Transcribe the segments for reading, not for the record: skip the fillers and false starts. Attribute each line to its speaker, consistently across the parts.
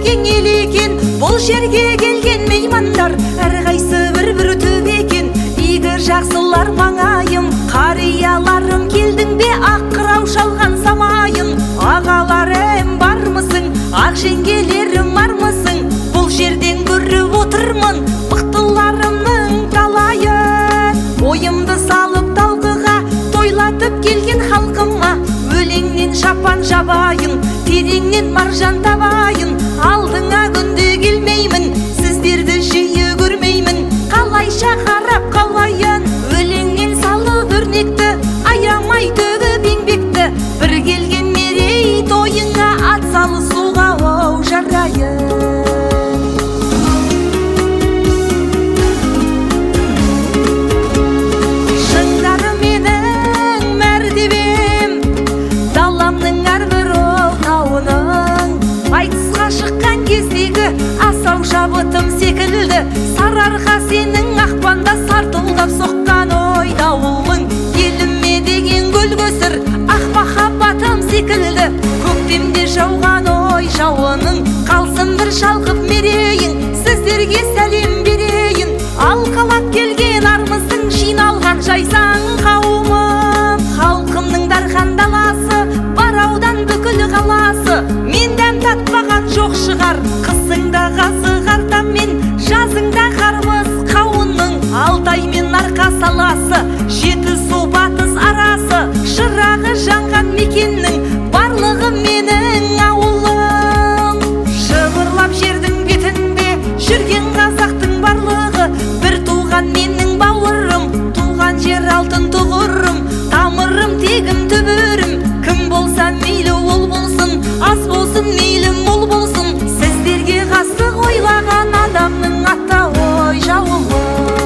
Speaker 1: ең ел екен. Бұл жерге келген меймандар әрқайсы бір төп екен. Игі жақсылар маңайым, қарияларым, келдің бе ақ қырау шалған самайын. Ағаларым бармысың, ақ жеңгелерім бармысың? Бұл жерден көріп отырмын мықтыларымның талайын. Ойымды салып талқыға тойлатып келген халқыма, өлеңнен шапан жабайын, тереңнен маржан табайын. Алдыңа күнде келмеймін, сіздерді жиі көрмеймін. Қалайша қарап қалайын, өлеңнен салып өрнекті, аямай төгіп еңбекті. Бір келген мерей тойыңа ат салысуға оу жарайын. Шыңдары менің мәртебем, даламның әрбір ол тауының. Айтысқа шыққан кездегі асау шабытым секілді, сарыарқа сенің ақпанда сартылдап соққан ой дауылың. Еліме деген гүл көсір ақ махаббатым секілді, көктемде жауған ой жауының. Қалсын бір шалқып мерейін, сіздерге сәлем берейін. Алқалап келген армысың, жиналған жайсаң қауымым. Халқымның дархан даласы, бараудан бүкіл қаласы. Мен дәм татпаған жоқ шығар, қысыңда қазығар таммен, жазыңда қармыз қауынның. Алтай мен арқа саласы, жеті су батыс арасы, шырағы жанған мекеннің барлығы менің ауылым. Шыбырлап жердің бетінде жүрген қазақтың барлығы, бір туған менің бауырым, туған жер алтын тұғырым, тамырым тегім түбірім. Кім болса мейлі ол болсын, аз болсын мейлі мол болсын. Сіздерге ғасық ойлаған адамның ата ой жауымын.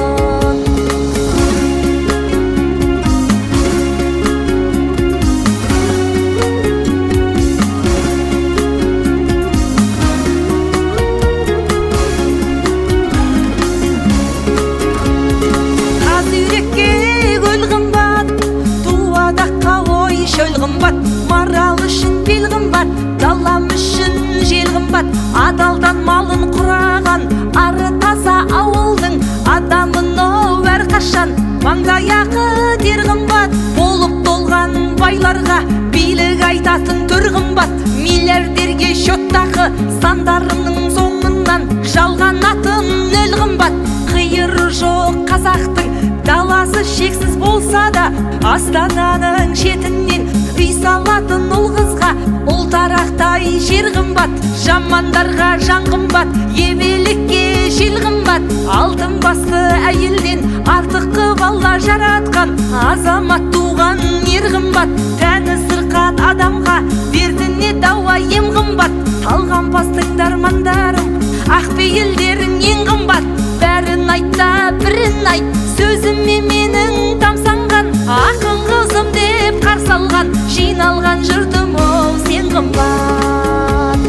Speaker 1: Шөл қымбат, марал үшін бел қымбат, далам үшін жел қымбат. Адалдан малын құраған ары таза ауылдың адамын оу әрқашан маңдаяқы тер қымбат. Болып толған байларға билік айтатын түр қымбат. Миллиардерге шоттағы сандарының соңынан жалған атын нөл қымбат. Қиыры жоқ қазақтың даласы шексіз болса да, Астананың шетінен үй салатын ұл қызға ұлтарақтай жер қымбат. Жамандарға жан қымбат, ебелікке жел қымбат. Алтын басты әйелден артық қып Алла жаратқан азамат туған ер қымбат. Тәні сырқат адамға дертіне дауа ем қымбат. Талғампастың дармандарым, ақ пейілдерің ең қымбат. Бәрін айтта бірін айт, сөзіме менің тамсанған, ақын қызым деп қарсы алған, жиналған жұртым оу сен қымбат.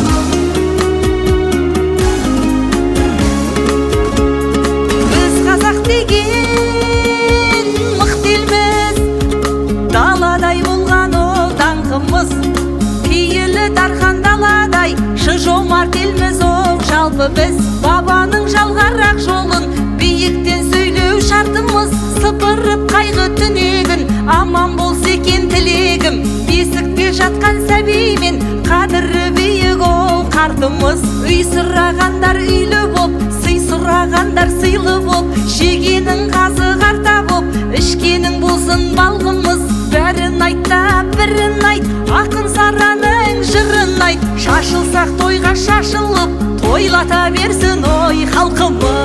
Speaker 1: Біз қазақ деген мықты елміз, даладай болған ол даңқымыз. Пейілі дархан даладай шын жомарт елміз оу. Жалпы біз бабаның жалғарақ жолын биіктен сөйлеу шартымыз. Сыпырып қайғы түнегін, аман болса екен тілегім. Бесікте жатқан сәбеймен қадірі биік ол қартымыз. Үй сұрағандар үйлі боп, сый сұрағандар сыйлы боп, жегенің қазы қарта боп, ішкенің болсын балғымыз. Бәрін айтта бірін айт, ақын сараның жырын айт. Шашылсақ тойға шашылып, тойлата берсін ой халқымыз.